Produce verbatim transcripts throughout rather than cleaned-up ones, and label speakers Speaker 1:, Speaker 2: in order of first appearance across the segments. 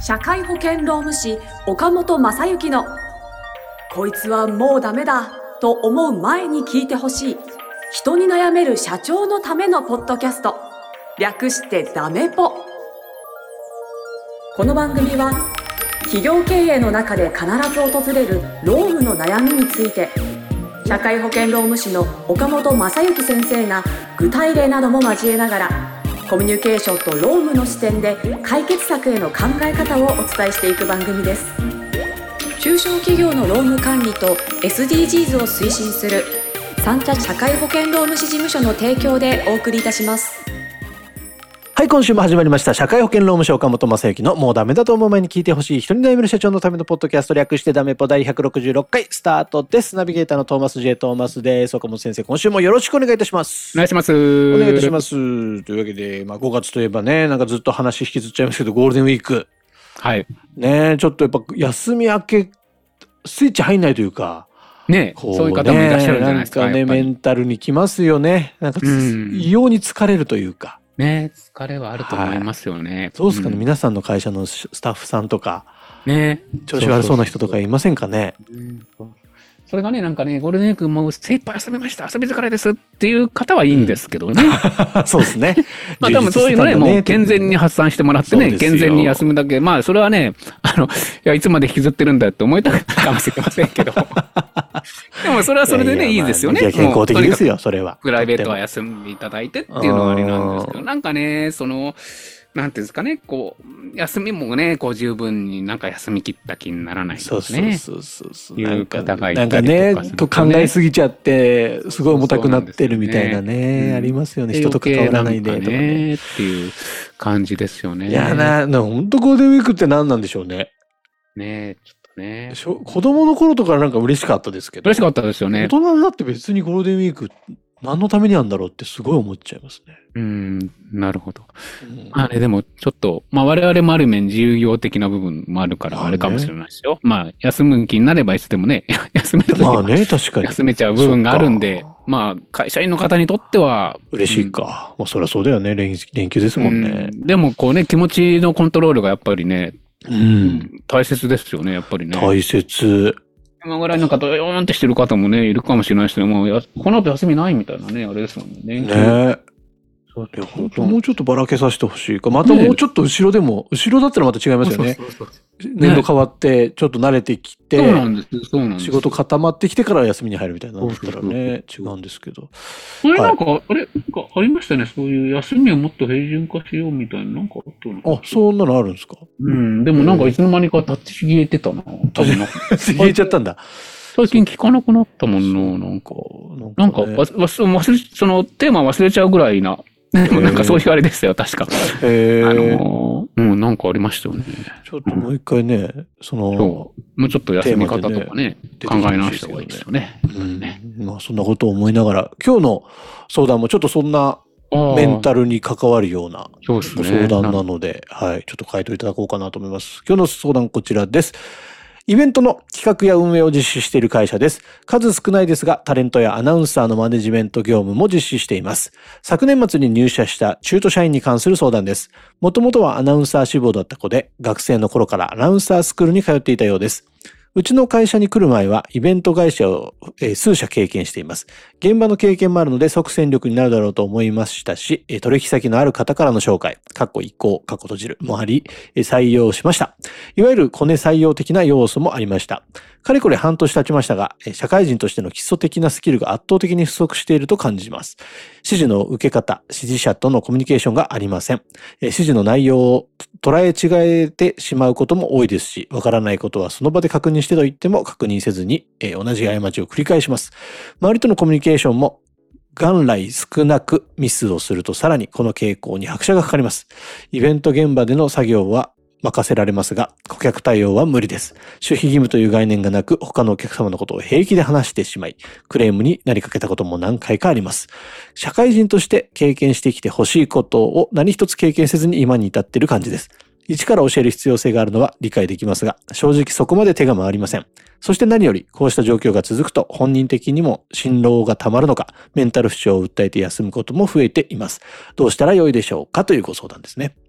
Speaker 1: 社会保険労務士岡本正幸のこいつはもうダメだと思う前に聞いてほしい人に悩める社長のためのポッドキャスト、略してダメポ。この番組は企業経営の中で必ず訪れる労務の悩みについて、社会保険労務士の岡本正幸先生が具体例なども交えながらコミュニケーションと労務の視点で解決策への考え方をお伝えしていく番組です。中小企業の労務管理と エスディージーズ を推進する三茶社会保険労務士事務所の提供でお送りいたします。
Speaker 2: はい、今週も始まりました社会保険労務士岡本正幸のもうダメだと思う前に聞いてほしい人に悩める社長のためのポッドキャスト、略してダメポ第ひゃくろくじゅうろっかいスタートです。ナビゲーターのトーマス J トーマスです。岡本先生、今週もよろしくお願いいたします。
Speaker 3: お願いします。
Speaker 2: お願いいたします。というわけで、まあ、ごがつといえばね、なんかずっと話引きずっちゃいますけど、ゴールデンウィーク。
Speaker 3: はい。
Speaker 2: ね、ちょっとやっぱ休み明け、スイッチ入んないというか、
Speaker 3: ね、
Speaker 2: こうね、
Speaker 3: そういう方もいらっしゃるんじゃないですか。
Speaker 2: なんかね、メンタルにきますよね。なんか、異様に疲れるというか。
Speaker 3: ね、疲れはあると思いますよね。
Speaker 2: どうですかね、うん、皆さんの会社のスタッフさんとか、
Speaker 3: ね、
Speaker 2: 調子悪そうな人とかいませんかね。
Speaker 3: それがね、なんかね、ゴールデンウィークもう精一杯遊びました、遊び疲れですっていう方はいいんですけどね。
Speaker 2: うん、そうですね。
Speaker 3: まあ多分そういうのね、もう健全に発散してもらってね、健全に休むだけ。まあそれはね、あの、いや、いつまで引きずってるんだって思いたくないかもしれませんけど。でもそれはそれでね、いいですよね。
Speaker 2: いや、健康的ですよ、それは。
Speaker 3: プライベートは休んでいただいてっていうのはありなんですけど、なんかね、その、なんていうんですかね、こう、休みもね、こう十分になんか休み切った気にならないですね。
Speaker 2: そうそうそう。
Speaker 3: いう方がい
Speaker 2: たりとか、なんかね、と考えすぎちゃって、すごい重たくなってるみたいなね、ありますよね。人と関わらないでとかね。
Speaker 3: っていう感じですよね。
Speaker 2: いやな、本当ゴールデンウィークって何なんでしょうね。
Speaker 3: ね、ちょっとね。
Speaker 2: 子供の頃とかなんか嬉しかったですけど。
Speaker 3: 嬉しかったですよね。
Speaker 2: 大人になって別にゴールデンウィーク何のためにあるんだろうってすごい思っちゃいますね。
Speaker 3: うん、なるほど。うん、あれでもちょっと、まあ我々もある面自由業的な部分もあるからあれかもしれないですよ。まあ、ね、まあ休む気になればいつでもね、休めるときは、まあね、確かに休めちゃう部分があるんで、まあ会社員の方にとっては
Speaker 2: 嬉しいか。うん、もうそりゃそうだよね。連、連休ですもんね、
Speaker 3: うん。でもこうね、気持ちのコントロールがやっぱりね、
Speaker 2: うん、
Speaker 3: 大切ですよね、やっぱりね。
Speaker 2: 大切。
Speaker 3: 今ぐらいの方、ヨーンってしてる方もね、いるかもしれないですけども、もうこの後休みないみたいなね、あれですもんね。
Speaker 2: ね。そういや本当もうちょっとばらけさせてほしいか。またもうちょっと後ろでも、ね、後ろだったらまた違いますよね。そうそうそうそう年度変わって、ちょっと慣れてきて、
Speaker 3: そうなんです、そうなんです。
Speaker 2: 仕事固まってきてから休みに入るみたいなのだったらね、違うんですけど。
Speaker 3: これなんか、はい、あれありましたね、そういう休みをもっと平準化しようみたいな、なんかあったのか。
Speaker 2: あ、そんなのあるんですか。
Speaker 3: うん、でもなんかいつの間にか立ち消えてたな。多分なんか。
Speaker 2: 消えちゃったんだ。
Speaker 3: 最近聞かなくなったもんな、なんか。なんか、なんか忘れ、そのテーマ忘れちゃうぐらいな。でもなんかそういうあれですよ、確か。
Speaker 2: へー。
Speaker 3: あのー、うん、なんかありましたよね。
Speaker 2: ちょっともう一回ね、その、
Speaker 3: そう。もうちょっと休み方とかね、考え直した方がいいですよね。
Speaker 2: うん。まあそんなことを思いながら、今日の相談もちょっとそんなメンタルに関わるようなご相談なので、はい、ちょっと回答いただこうかなと思います。今日の相談こちらです。イベントの企画や運営を実施している会社です。数少ないですが、タレントやアナウンサーのマネジメント業務も実施しています。昨年末に入社した中途社員に関する相談です。もともとはアナウンサー志望だった子で、学生の頃からアナウンサースクールに通っていたようです。うちの会社に来る前はイベント会社を数社経験しています。現場の経験もあるので即戦力になるだろうと思いましたし、取引先のある方からの紹介、かっこ移行、かっこ閉じるもあり、採用しました。いわゆるコネ採用的な要素もありました。かれこれ半年経ちましたが、社会人としての基礎的なスキルが圧倒的に不足していると感じます。指示の受け方、指示者とのコミュニケーションがありません。指示の内容を捉え違えてしまうことも多いですし、わからないことはその場で確認してと言っても確認せずに、同じ過ちを繰り返します。周りとのコミュニケーションも元来少なくミスをするとさらにこの傾向に拍車がかかります。イベント現場での作業は任せられますが、顧客対応は無理です。守秘義務という概念がなく、他のお客様のことを平気で話してしまい、クレームになりかけたことも何回かあります。社会人として経験してきてほしいことを何一つ経験せずに今に至っている感じです。一から教える必要性があるのは理解できますが、正直そこまで手が回りません。そして何より、こうした状況が続くと本人的にも心労がたまるのか、メンタル不調を訴えて休むことも増えています。どうしたらよいでしょうかというご相談ですね。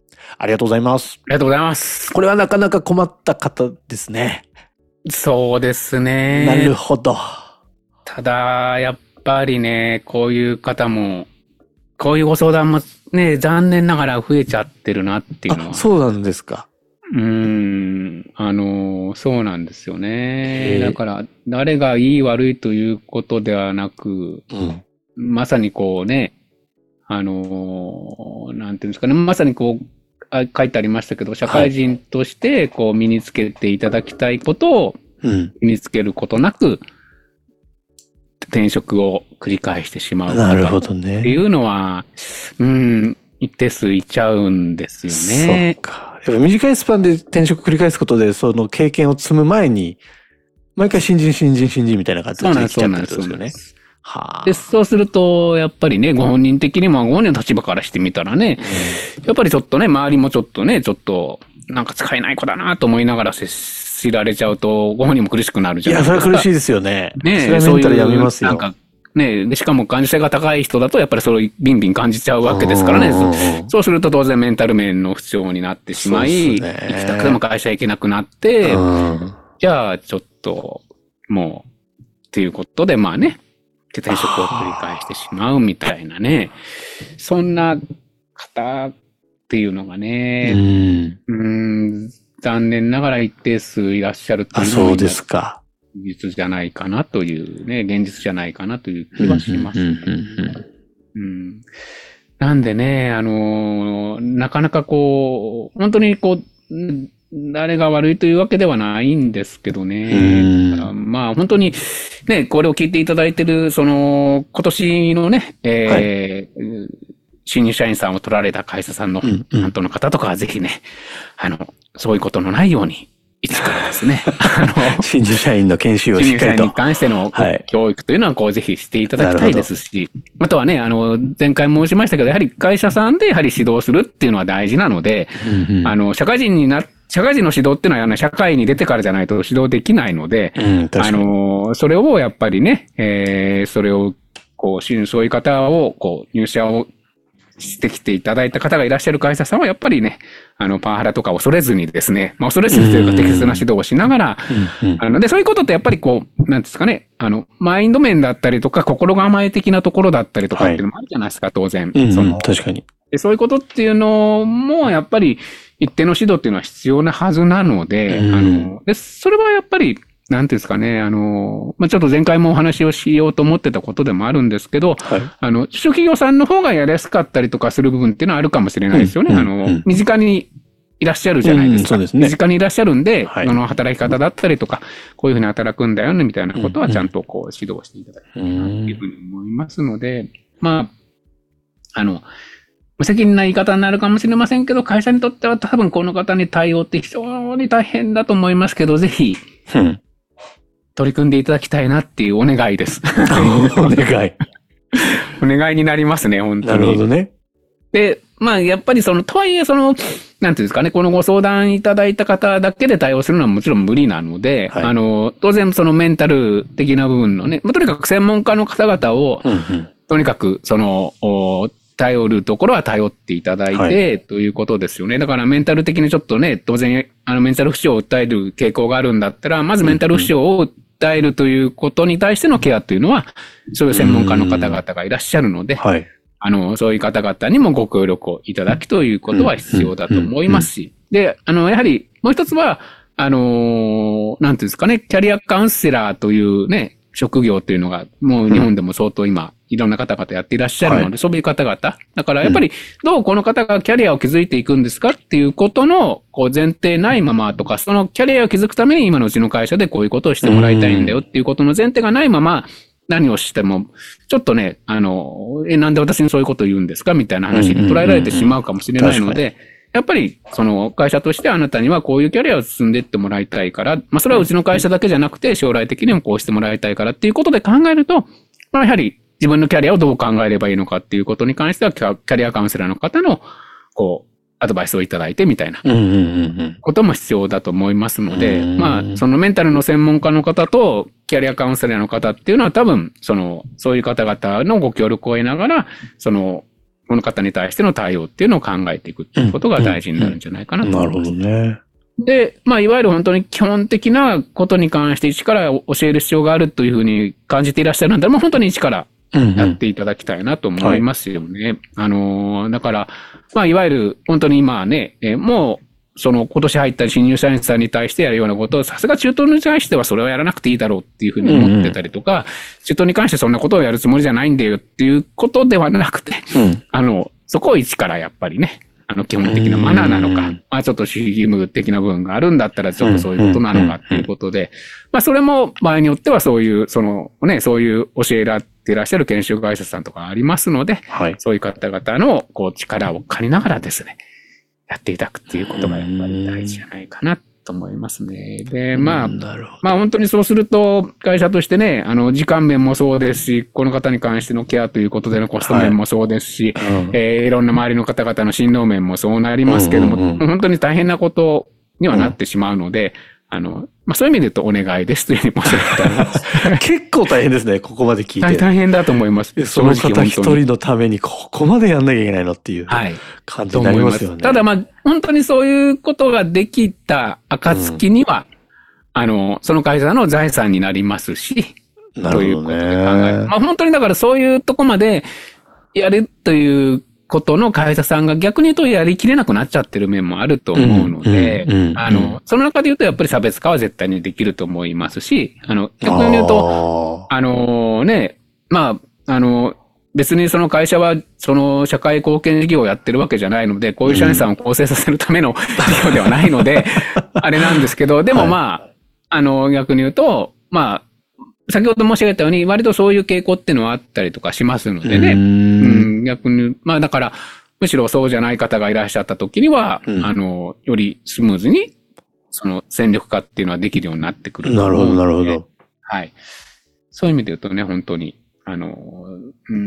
Speaker 2: ありがとうございます。
Speaker 3: ありがとうございます。
Speaker 2: これはなかなか困った方ですね。
Speaker 3: そうですね。
Speaker 2: なるほど。
Speaker 3: ただ、やっぱりね、こういう方も、こういうご相談もね、残念ながら増えちゃってるなっていうのは。
Speaker 2: あ、そうなんですか。
Speaker 3: うーん、あの、そうなんですよね。だから、誰がいい悪いということではなく、うん、まさにこうね、あの、なんていうんですかね、まさにこう、あ書いてありましたけど、社会人としてこう身につけていただきたいことを身につけることなく、転職を繰り返してしまう方っていうのは、うん、一定数いちゃうんですよね。
Speaker 2: そうか。やっぱ短いスパンで転職繰り返すことで、その経験を積む前に、毎回新人新人新人みたいな形で来ちゃってるんですよね。
Speaker 3: はあ、で、そうすると、やっぱりね、ご本人的にも、ご本人の立場からしてみたらね、うん、やっぱりちょっとね、周りもちょっとね、ちょっと、なんか使えない子だなと思いながら接しられちゃうと、ご本人も苦しくなるじゃないですか。
Speaker 2: いや、それは苦しいですよね。
Speaker 3: ね、
Speaker 2: それはメンタルやめますよ。
Speaker 3: なんか、ね、で、しかも感受性が高い人だと、やっぱりそれをビンビン感じちゃうわけですからね。そ, そうすると当然メンタル面の不調になってしまい、ね、行きたくても会社行けなくなって、じゃあ、ちょっと、もう、っていうことで、まあね、転職を繰り返してしまうみたいなね。そんな方っていうのがね、うん、うん残念ながら一定数いらっしゃるっていうのが、そうですか。現実じゃないかなというね、現実じゃないかなという気はします。なんでね、あの、なかなかこう、本当にこう、誰が悪いというわけではないんですけどね。まあ本当にね、これを聞いていただいている、その、今年のね、えーはい、新入社員さんを取られた会社さんの担当の方とかはぜひね、あの、そういうことのないように、一からですね、あの、
Speaker 2: 新入社員の研修をしっかりと。
Speaker 3: 新入社員に関しての教育というのは、こう、ぜひしていただきたいですし、あとはね、あの、前回申しましたけど、やはり会社さんでやはり指導するっていうのは大事なので、うんうん、あの、社会人になって、社会人の指導っていうのは、ね、社会に出てからじゃないと指導できないので、うん、あの、それをやっぱりね、えー、それを、こう、そういう方を、こう、入社をしてきていただいた方がいらっしゃる会社さんは、やっぱりね、あの、パワハラとか恐れずにですね、まあ、恐れずにというか適切な指導をしながら、うんうん、あの、で、そういうことってやっぱりこう、なんですかね、あの、マインド面だったりとか、心構え的なところだったりとかっていうのもあるじゃないですか、はい、当然。
Speaker 2: うんうん、
Speaker 3: その
Speaker 2: 確かに。
Speaker 3: で。そういうことっていうのも、やっぱり、一定の指導っていうのは必要なはずなので、うん、あの、で、それはやっぱり、なんていうんですかね、あの、まあ、ちょっと前回もお話をしようと思ってたことでもあるんですけど、はい、あの、中小企業さんの方がやりやすかったりとかする部分っていうのはあるかもしれないですよね。うんうんうん、あの、身近にいらっしゃるじゃないですか。うん、そうですね。身近にいらっしゃるんで、はい、その働き方だったりとか、こういうふうに働くんだよね、みたいなことはちゃんとこう指導していただきたいなというふうに思いますので、まあ、あの、無責任な言い方になるかもしれませんけど、会社にとっては多分この方に対応って非常に大変だと思いますけど、ぜひ、うん、取り組んでいただきたいなっていうお願いです。
Speaker 2: お願い。
Speaker 3: お願いになりますね、本当に。
Speaker 2: なるほどね。
Speaker 3: で、まあ、やっぱりその、とはいえ、その、なんていうんですかね、このご相談いただいた方だけで対応するのはもちろん無理なので、はい、あの、当然そのメンタル的な部分のね、まあ、とにかく専門家の方々を、うんうん、とにかく、その、頼るところは頼っていただいて、はい、ということですよね。だからメンタル的にちょっとね、当然、あの、メンタル不調を訴える傾向があるんだったら、まずメンタル不調を訴えるということに対してのケアというのは、そういう専門家の方々がいらっしゃるので、はい、あの、そういう方々にもご協力をいただきということは必要だと思いますし、で、あの、やはり、もう一つは、あの、なんていうんですかね、キャリアカウンセラーというね、職業というのが、もう日本でも相当今、いろんな方々やっていらっしゃるので、はい、そういう方々。だからやっぱり、どうこの方がキャリアを築いていくんですかっていうことの、こう前提ないままとか、そのキャリアを築くために今のうちの会社でこういうことをしてもらいたいんだよっていうことの前提がないまま、何をしても、ちょっとね、あの、え、なんで私にそういうことを言うんですかみたいな話に捉えられてしまうかもしれないので、やっぱり、その会社としてあなたにはこういうキャリアを進んでいってもらいたいから、まあそれはうちの会社だけじゃなくて将来的にもこうしてもらいたいからっていうことで考えると、まあやはり自分のキャリアをどう考えればいいのかっていうことに関しては、キャリアカウンセラーの方の、こう、アドバイスをいただいてみたいなことも必要だと思いますので、まあそのメンタルの専門家の方とキャリアカウンセラーの方っていうのは多分、その、そういう方々のご協力を得ながら、その、 この方に対しての対応っていうのを考えていくっていうことが大事になるんじゃないかなと思います。
Speaker 2: うんうん、なるほどね。
Speaker 3: で、まあ、いわゆる本当に基本的なことに関して一から教える必要があるというふうに感じていらっしゃるんだったら、もう本当に一からやっていただきたいなと思いますよね。うんうんはい、あのー、だから、まあ、いわゆる本当に今はね、えー、もう、その今年入った新入社員さんに対してやるようなことを、さすが中東に対してはそれをやらなくていいだろうっていうふうに思ってたりとか、うんうん、中東に関してそんなことをやるつもりじゃないんだよっていうことではなくて、うん、あの、そこを一からやっぱりね、あの、基本的なマナーなのか、まあちょっと守秘義務的な部分があるんだったら、ちょっとそういうことなのかっていうことで、まあそれも場合によってはそういう、そのね、そういう教えられていらっしゃる研修会社さんとかありますので、はい、そういう方々のこう力を借りながらですね、やっていただくっていうことがやっぱり大事じゃないかなと思いますね。で、まあ、まあ本当にそうすると、会社としてね、あの、時間面もそうですし、この方に関してのケアということでのコスト面もそうですし、はいうんえー、いろんな周りの方々の振動面もそうなりますけども、うんうんうん、本当に大変なことにはなってしまうので、うん、あの、まあそういう意味で言うとお願いですというふうに申し上げたいます。
Speaker 2: 結構大変ですね、ここまで聞いて。
Speaker 3: 大変だと思います。
Speaker 2: その方一人のためにここまでやんなきゃいけないのっていう感じになりますよね。はい、
Speaker 3: ただまあ、本当にそういうことができた暁には、うん、あの、その会社の財産になりますし、
Speaker 2: なるほどね。
Speaker 3: ということで考える。まあ本当にだからそういうとこまでやるということの会社さんが逆に言うとやりきれなくなっちゃってる面もあると思うので、うんうんうん、あの、その中で言うとやっぱり差別化は絶対にできると思いますし、あの、逆に言うと、あ, あのね、まあ、あの、別にその会社はその社会貢献事業をやってるわけじゃないので、こういう社員さんを構成させるための事業ではないので、あれなんですけど、でもまあ、はい、あの、逆に言うと、まあ、先ほど申し上げたように、割とそういう傾向っていうのはあったりとかしますのでね。うんうん、逆に、まあだから、むしろそうじゃない方がいらっしゃった時には、うん、あの、よりスムーズに、その戦力化っていうのはできるようになってくると思うので。
Speaker 2: なるほど、なるほど。
Speaker 3: はい。そういう意味で言うとね、本当に、あの、うん、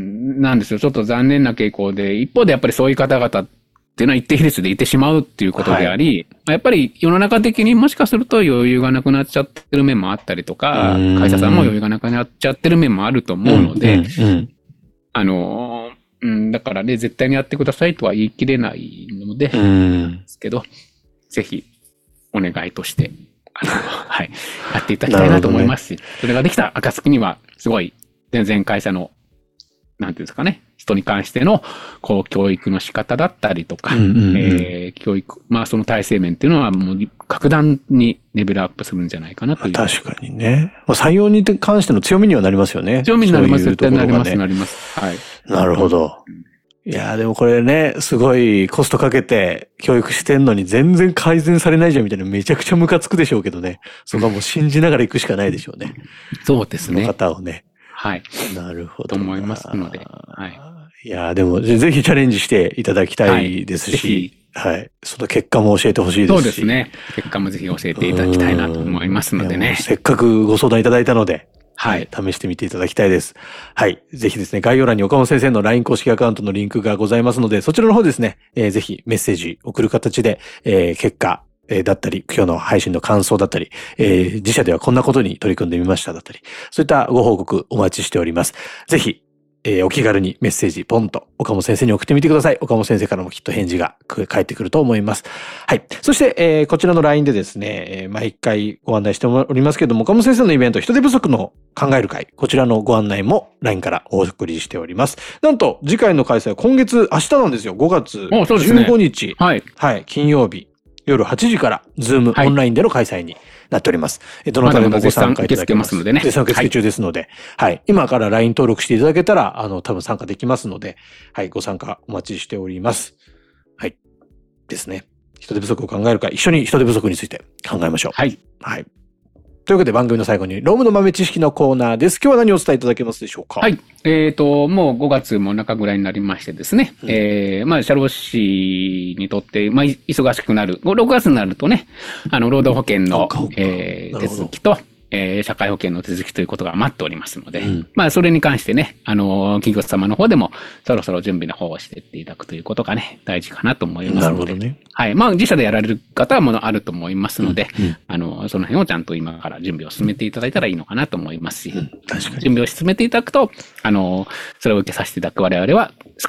Speaker 3: なんですよ。ちょっと残念な傾向で、一方でやっぱりそういう方々っていうのは一定比率でいてしまうっていうことであり、はい、やっぱり世の中的にもしかすると余裕がなくなっちゃってる面もあったりとか、会社さんも余裕がなくなっちゃってる面もあると思うので、うんうんうん、あの、うん、だからね、絶対にやってくださいとは言い切れないので、ですけど、ぜひお願いとして、あの、はい、やっていただきたいなと思いますし、ね、それができた暁には、すごい、全然会社の、なんていうんですかね、人に関しての、こう、教育の仕方だったりとか、うんうんうん、えー、教育、まあその体制面っていうのはもう格段にレベルアップするんじゃないかなという。
Speaker 2: 確かにね。採用に関しての強みにはなりますよね。
Speaker 3: 強みになります。絶対なります、なります。はい。
Speaker 2: なるほど。いやーでもこれね、すごいコストかけて教育してんのに全然改善されないじゃんみたいなめちゃくちゃムカつくでしょうけどね。そこはもう信じながら行くしかないでしょうね。
Speaker 3: そうですね。
Speaker 2: その方をね。
Speaker 3: はい。
Speaker 2: なるほど。
Speaker 3: と思いますので。はい。
Speaker 2: いやーでもぜひチャレンジしていただきたいですし、はい。はい、その結果も教えてほしいですし。
Speaker 3: そうですね。結果もぜひ教えていただきたいなと思いますのでね。
Speaker 2: せっかくご相談いただいたので、
Speaker 3: はい。
Speaker 2: 試してみていただきたいです。はい。ぜひですね、概要欄に岡本先生の ライン 公式アカウントのリンクがございますので、そちらの方ですね、えー、ぜひメッセージ送る形で、えー、結果、えー、だったり、今日の配信の感想だったり、えー、自社ではこんなことに取り組んでみましただったり、そういったご報告お待ちしております。ぜひ、えー、お気軽にメッセージポンと岡本先生に送ってみてください。岡本先生からもきっと返事が返ってくると思います。はい。そして、えー、こちらの ライン でですね、えー、毎回ご案内しておりますけれども、岡本先生のイベント、人手不足の考える会、こちらのご案内も ライン からお送りしております。なんと、次回の開催は今月、明日なんですよ。ごがつじゅうごにち。ね、はい。はい。金曜日、夜はちじから、ズーム、はい、オンラインでの開催になっております。どなたでもご参加いただけます。
Speaker 3: まだまだ絶賛受け付けますのでね。
Speaker 2: 絶賛受付中ですので、はい、はい。今から ライン 登録していただけたら、あの、多分参加できますので、はい、ご参加お待ちしております。はい。ですね。人手不足を考えるか、一緒に人手不足について考えましょう。
Speaker 3: はい。
Speaker 2: はい。というわけで番組の最後に、ロームの豆知識のコーナーです。今日は何をお伝えいただけますでしょうか？
Speaker 3: はい。えっと、もうごがつも中ぐらいになりましてですね。うん、えー、まあ、社労士にとって、まあ、忙しくなる。ろくがつになるとね、あの、労働保険の、えー、手続きと、えー、社会保険の手続きということが待っておりますので、うん、まあ、それに関してね、あの、企業様の方でも、そろそろ準備の方をしていっていただくということがね、大事かなと思いますので。なるほどね。はい。まあ、自社でやられる方はものあると思いますので、うんうん、あの、その辺をちゃんと今から準備を進めていただいたらいいのかなと思いますし、うん、確かに準備を進めていただくと、あの、それを受けさせていただく我々は、少し、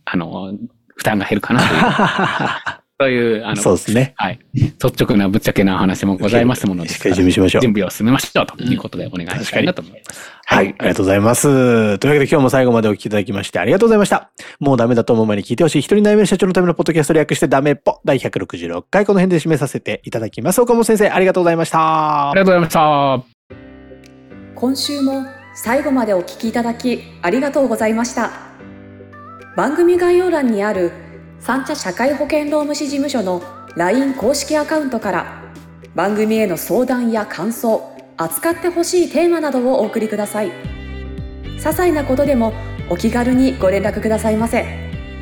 Speaker 3: あの、負担が減るかなという。そういう、あの、
Speaker 2: そうですね。
Speaker 3: はい。率直なぶっちゃけな話もございますもので、
Speaker 2: しっかり準備しましょう。
Speaker 3: 準備を進めましょうということでお願いしたいなと思います。
Speaker 2: はい、ありがとうございます。というわけで今日も最後までお聞きいただきましてありがとうございました。もうダメだと思う前に聞いてほしい一人悩める社長のためのポッドキャスト略してダメっぽだいひゃくろくじゅうろっかいこの辺で締めさせていただきます。岡本先生ありがとうございました。
Speaker 3: ありがとうございました。
Speaker 1: 今週も最後までお聞きいただきありがとうございました。番組概要欄にある三茶社会保険労務士事務所の ライン 公式アカウントから番組への相談や感想、扱ってほしいテーマなどをお送りください。些細なことでもお気軽にご連絡くださいませ。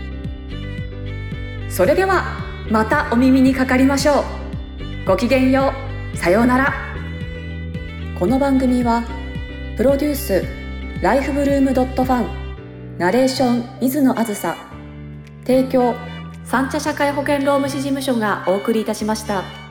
Speaker 1: それではまたお耳にかかりましょう。ごきげんよう。さようなら。この番組はプロデュースライフブルームドットファン、ナレーション水野あずさ、提供三茶社会保険労務士事務所がお送りいたしました。